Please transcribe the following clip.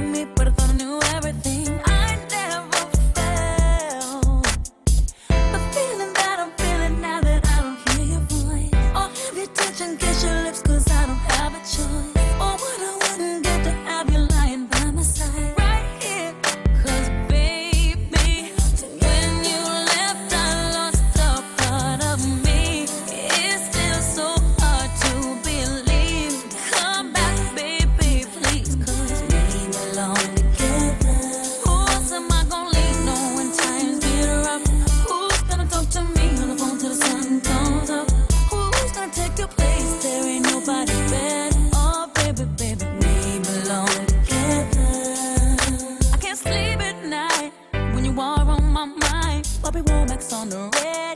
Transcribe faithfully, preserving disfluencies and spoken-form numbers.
me, but I thought I knew everything. I never felt the feeling that I'm feeling now that I don't hear your voice. Or have you touch and kiss your lips, cause I don't have a choice. Or what I wouldn't give to have you lying by my side right here. Cause baby, when you left I lost a part of me. It's still so hard to believe. Come back baby, please, cause we belong together. Who else am I gonna lean on when times get rough? Who's gonna talk to me on the phone till the sun comes up? Who's gonna take your place? There ain't nobody better. Oh baby, baby, we belong together. I can't sleep at night when you are on my mind. Bobby Womack's on the radio.